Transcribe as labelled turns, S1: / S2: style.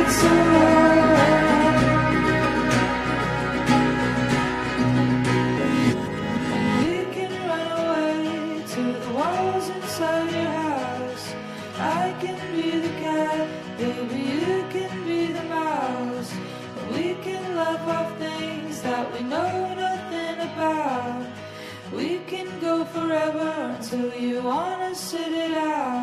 S1: it's alright. We can run away to the walls inside your house. I can be the cat, baby, you can be the mouse. We can laugh off things that we know nothing about. We can go forever until you wanna sit it out.